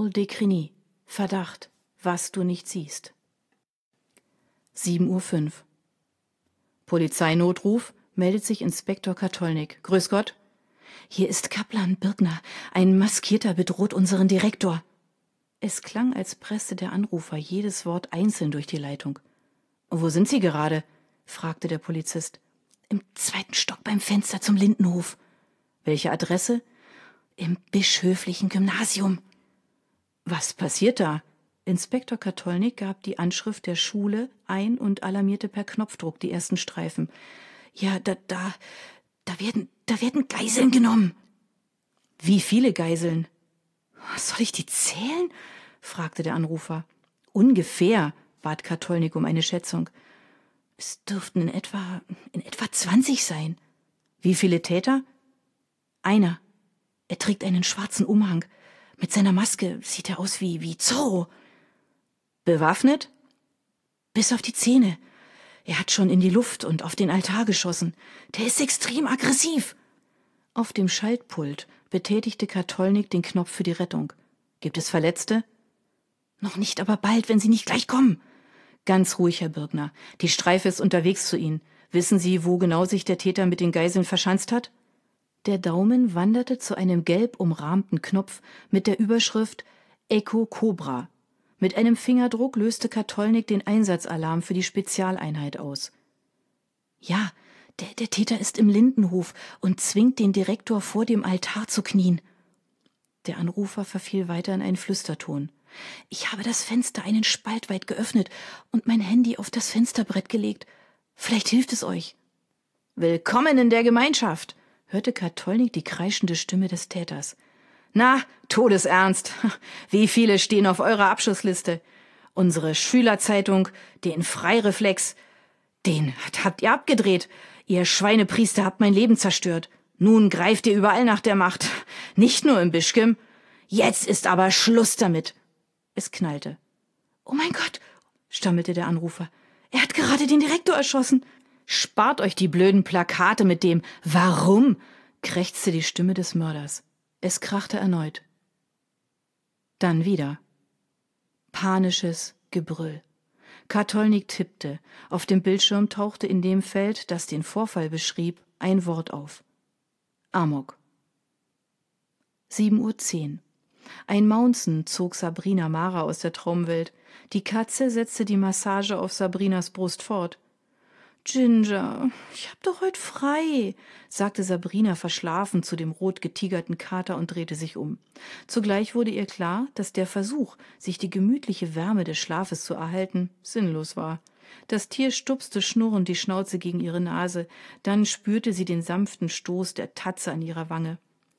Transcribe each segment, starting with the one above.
Paul Decriny. Verdacht, was du nicht siehst. 7:05 Uhr. Polizeinotruf, meldet sich Inspektor Katolnik. Grüß Gott. Hier ist Kaplan Birkner. Ein Maskierter bedroht unseren Direktor. Es klang, als presste der Anrufer jedes Wort einzeln durch die Leitung. Wo sind Sie gerade? Fragte der Polizist. Im 2. Stock beim Fenster zum Lindenhof. Welche Adresse? Im bischöflichen Gymnasium. Was passiert da? Inspektor Katolnik gab die Anschrift der Schule ein und alarmierte per Knopfdruck die ersten Streifen. Ja, da werden Geiseln genommen. Wie viele Geiseln? Soll ich die zählen? Fragte der Anrufer. Ungefähr, bat Katolnik um eine Schätzung. Es dürften in etwa 20 sein. Wie viele Täter? Einer. Er trägt einen schwarzen Umhang. Mit seiner Maske sieht er aus wie Zorro. Bewaffnet? Bis auf die Zähne. Er hat schon in die Luft und auf den Altar geschossen. Der ist extrem aggressiv. Auf dem Schaltpult betätigte Katolnik den Knopf für die Rettung. Gibt es Verletzte? Noch nicht, aber bald, wenn Sie nicht gleich kommen. Ganz ruhig, Herr Birkner. Die Streife ist unterwegs zu Ihnen. Wissen Sie, wo genau sich der Täter mit den Geiseln verschanzt hat? Der Daumen wanderte zu einem gelb umrahmten Knopf mit der Überschrift Echo Cobra. Mit einem Fingerdruck löste Katolnik den Einsatzalarm für die Spezialeinheit aus. Ja, der Täter ist im Lindenhof und zwingt den Direktor vor dem Altar zu knien. Der Anrufer verfiel weiter in einen Flüsterton. Ich habe das Fenster einen Spalt weit geöffnet und mein Handy auf das Fensterbrett gelegt. Vielleicht hilft es euch. Willkommen in der Gemeinschaft, hörte Katolnik die kreischende Stimme des Täters. Na, todesernst. Wie viele stehen auf eurer Abschussliste? Unsere Schülerzeitung, den Freireflex, den habt ihr abgedreht. Ihr Schweinepriester habt mein Leben zerstört. Nun greift ihr überall nach der Macht. Nicht nur im Bischkim. Jetzt ist aber Schluss damit. Es knallte. Oh mein Gott, stammelte der Anrufer. Er hat gerade den Direktor erschossen. Spart euch die blöden Plakate mit dem Warum, krächzte die Stimme des Mörders. Es krachte erneut. Dann wieder. Panisches Gebrüll. Katolnik tippte. Auf dem Bildschirm tauchte in dem Feld, das den Vorfall beschrieb, ein Wort auf. Amok. 7:10 Uhr. Ein Maunzen zog Sabrina Mara aus der Traumwelt. Die Katze setzte die Massage auf Sabrinas Brust fort. »Ginger, ich hab doch heute frei«, sagte Sabrina verschlafen zu dem rot getigerten Kater und drehte sich um. Zugleich wurde ihr klar, dass der Versuch, sich die gemütliche Wärme des Schlafes zu erhalten, sinnlos war. Das Tier stupste schnurrend die Schnauze gegen ihre Nase, dann spürte sie den sanften Stoß der Tatze an ihrer Wange.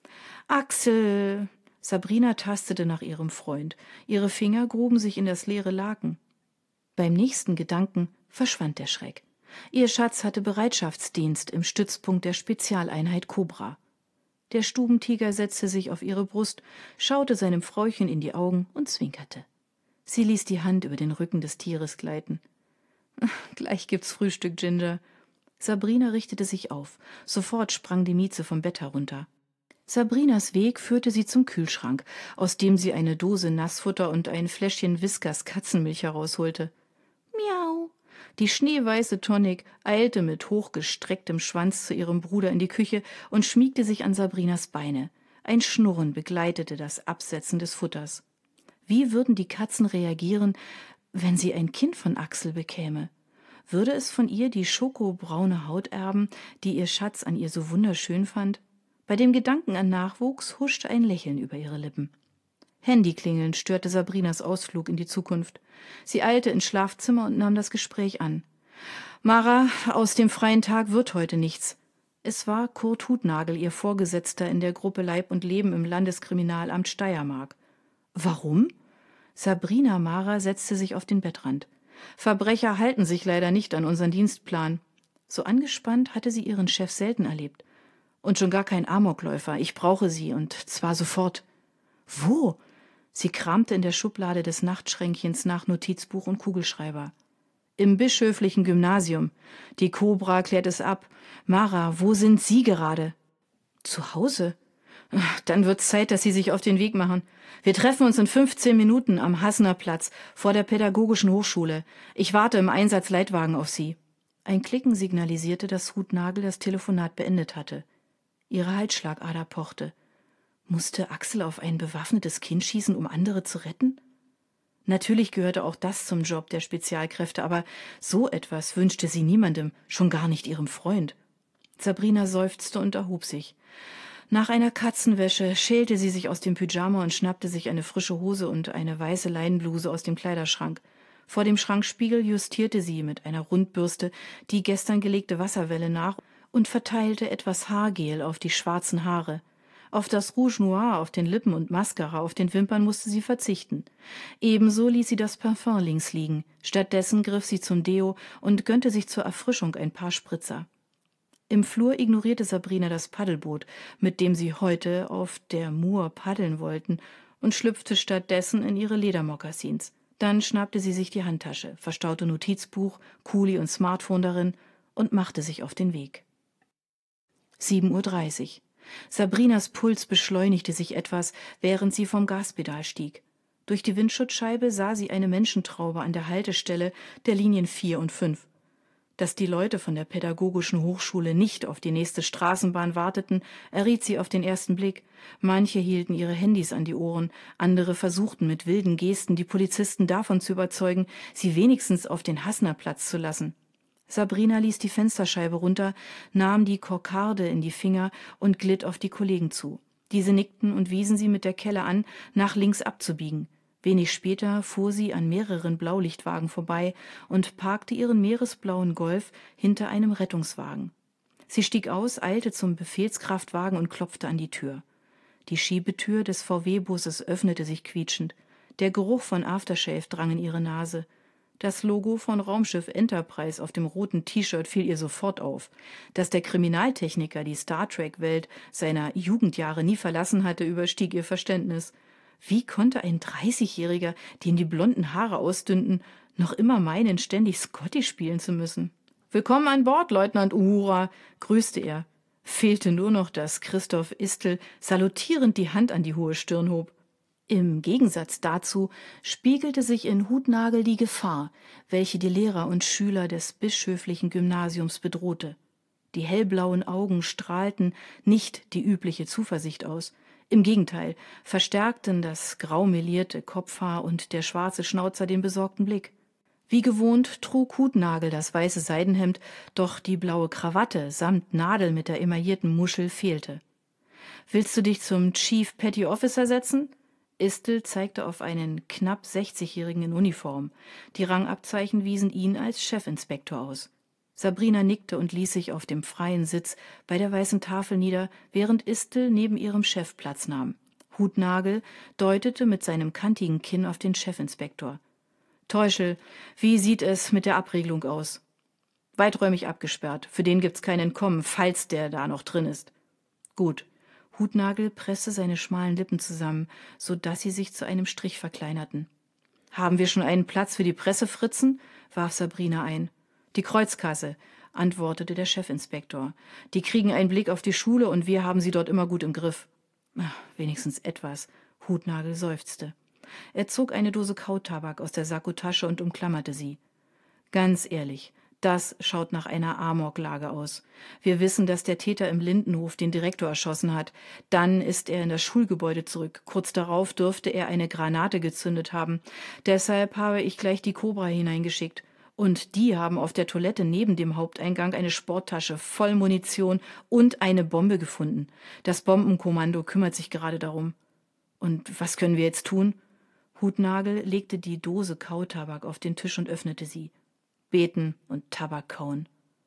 »Axel!« Sabrina tastete nach ihrem Freund. Ihre Finger gruben sich in das leere Laken. Beim nächsten Gedanken verschwand der Schreck. Ihr Schatz hatte Bereitschaftsdienst im Stützpunkt der Spezialeinheit Cobra. Der Stubentiger setzte sich auf ihre Brust, schaute seinem Frauchen in die Augen und zwinkerte. Sie ließ die Hand über den Rücken des Tieres gleiten. »Gleich gibt's Frühstück, Ginger.« Sabrina richtete sich auf. Sofort sprang die Mieze vom Bett herunter. Sabrinas Weg führte sie zum Kühlschrank, aus dem sie eine Dose Nassfutter und ein Fläschchen Whiskas Katzenmilch herausholte. »Miau!« Die schneeweiße Tonic eilte mit hochgestrecktem Schwanz zu ihrem Bruder in die Küche und schmiegte sich an Sabrinas Beine. Ein Schnurren begleitete das Absetzen des Futters. Wie würden die Katzen reagieren, wenn sie ein Kind von Axel bekäme? Würde es von ihr die schokobraune Haut erben, die ihr Schatz an ihr so wunderschön fand? Bei dem Gedanken an Nachwuchs huschte ein Lächeln über ihre Lippen. Handyklingeln störte Sabrinas Ausflug in die Zukunft. Sie eilte ins Schlafzimmer und nahm das Gespräch an. »Mara, aus dem freien Tag wird heute nichts.« Es war Kurt Hutnagel, ihr Vorgesetzter in der Gruppe Leib und Leben im Landeskriminalamt Steiermark. »Warum?« Sabrina Mara setzte sich auf den Bettrand. »Verbrecher halten sich leider nicht an unseren Dienstplan.« So angespannt hatte sie ihren Chef selten erlebt. »Und schon gar kein Amokläufer. Ich brauche sie, und zwar sofort.« »Wo?« Sie kramte in der Schublade des Nachtschränkchens nach Notizbuch und Kugelschreiber. »Im bischöflichen Gymnasium. Die Cobra klärt es ab. Mara, wo sind Sie gerade?« »Zu Hause.« Dann wird's Zeit, dass Sie sich auf den Weg machen. Wir treffen uns in 15 Minuten am Hassener Platz vor der Pädagogischen Hochschule. Ich warte im Einsatzleitwagen auf Sie. Ein Klicken signalisierte, dass Hutnagel das Telefonat beendet hatte. Ihre Halsschlagader pochte. Musste Axel auf ein bewaffnetes Kind schießen, um andere zu retten? Natürlich gehörte auch das zum Job der Spezialkräfte, aber so etwas wünschte sie niemandem, schon gar nicht ihrem Freund. Sabrina seufzte und erhob sich. Nach einer Katzenwäsche schälte sie sich aus dem Pyjama und schnappte sich eine frische Hose und eine weiße Leinenbluse aus dem Kleiderschrank. Vor dem Schrankspiegel justierte sie mit einer Rundbürste die gestern gelegte Wasserwelle nach und verteilte etwas Haargel auf die schwarzen Haare. Auf das Rouge Noir auf den Lippen und Mascara auf den Wimpern musste sie verzichten. Ebenso ließ sie das Parfum links liegen. Stattdessen griff sie zum Deo und gönnte sich zur Erfrischung ein paar Spritzer. Im Flur ignorierte Sabrina das Paddelboot, mit dem sie heute auf der Mur paddeln wollten, und schlüpfte stattdessen in ihre Ledermokassins. Dann schnappte sie sich die Handtasche, verstaute Notizbuch, Kuli und Smartphone darin und machte sich auf den Weg. 7:30 Uhr. Sabrinas Puls beschleunigte sich etwas, während sie vom Gaspedal stieg. Durch die Windschutzscheibe sah sie eine Menschentraube an der Haltestelle der Linien 4 und 5. Dass die Leute von der Pädagogischen Hochschule nicht auf die nächste Straßenbahn warteten, erriet sie auf den ersten Blick. Manche hielten ihre Handys an die Ohren, andere versuchten mit wilden Gesten die Polizisten davon zu überzeugen, sie wenigstens auf den Hassenerplatz zu lassen. Sabrina ließ die Fensterscheibe runter, nahm die Kokarde in die Finger und glitt auf die Kollegen zu. Diese nickten und wiesen sie mit der Kelle an, nach links abzubiegen. Wenig später fuhr sie an mehreren Blaulichtwagen vorbei und parkte ihren meeresblauen Golf hinter einem Rettungswagen. Sie stieg aus, eilte zum Befehlskraftwagen und klopfte an die Tür. Die Schiebetür des VW-Busses öffnete sich quietschend. Der Geruch von Aftershave drang in ihre Nase. Das Logo von Raumschiff Enterprise auf dem roten T-Shirt fiel ihr sofort auf. Dass der Kriminaltechniker die Star-Trek-Welt seiner Jugendjahre nie verlassen hatte, überstieg ihr Verständnis. Wie konnte ein 30-Jähriger, dem die blonden Haare ausdünnten, noch immer meinen, ständig Scotty spielen zu müssen? »Willkommen an Bord, Leutnant Uhura«, grüßte er. Fehlte nur noch, dass Christoph Istel salutierend die Hand an die hohe Stirn hob. Im Gegensatz dazu spiegelte sich in Hutnagel die Gefahr, welche die Lehrer und Schüler des bischöflichen Gymnasiums bedrohte. Die hellblauen Augen strahlten nicht die übliche Zuversicht aus. Im Gegenteil, verstärkten das graumelierte Kopfhaar und der schwarze Schnauzer den besorgten Blick. Wie gewohnt trug Hutnagel das weiße Seidenhemd, doch die blaue Krawatte samt Nadel mit der emaillierten Muschel fehlte. »Willst du dich zum Chief Petty Officer setzen?« Istel zeigte auf einen knapp 60-Jährigen in Uniform. Die Rangabzeichen wiesen ihn als Chefinspektor aus. Sabrina nickte und ließ sich auf dem freien Sitz bei der weißen Tafel nieder, während Istel neben ihrem Chef Platz nahm. Hutnagel deutete mit seinem kantigen Kinn auf den Chefinspektor. »Teuschel, wie sieht es mit der Abregelung aus?« »Weiträumig abgesperrt. Für den gibt's kein Entkommen, falls der da noch drin ist.« »Gut.« Hutnagel presste seine schmalen Lippen zusammen, so dass sie sich zu einem Strich verkleinerten. »Haben wir schon einen Platz für die Pressefritzen?« warf Sabrina ein. »Die Kreuzkasse«, antwortete der Chefinspektor. »Die kriegen einen Blick auf die Schule und wir haben sie dort immer gut im Griff.« »Wenigstens etwas«, Hutnagel seufzte. Er zog eine Dose Kautabak aus der Sakkotasche und umklammerte sie. »Ganz ehrlich, das schaut nach einer Amoklage aus. Wir wissen, dass der Täter im Lindenhof den Direktor erschossen hat. Dann ist er in das Schulgebäude zurück. Kurz darauf dürfte er eine Granate gezündet haben. Deshalb habe ich gleich die Cobra hineingeschickt. Und die haben auf der Toilette neben dem Haupteingang eine Sporttasche voll Munition und eine Bombe gefunden. Das Bombenkommando kümmert sich gerade darum.« »Und was können wir jetzt tun?« Hutnagel legte die Dose Kautabak auf den Tisch und öffnete sie. »Beten und Tabak kauen.«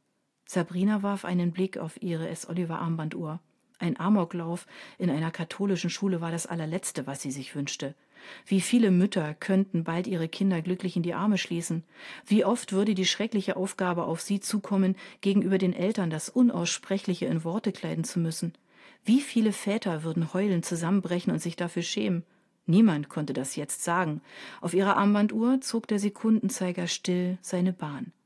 Sabrina warf einen Blick auf ihre S-Oliver-Armbanduhr. Ein Amoklauf in einer katholischen Schule war das allerletzte, was sie sich wünschte. Wie viele Mütter könnten bald ihre Kinder glücklich in die Arme schließen? Wie oft würde die schreckliche Aufgabe auf sie zukommen, gegenüber den Eltern das Unaussprechliche in Worte kleiden zu müssen? Wie viele Väter würden heulend zusammenbrechen und sich dafür schämen? Niemand konnte das jetzt sagen. Auf ihrer Armbanduhr zog der Sekundenzeiger still seine Bahn.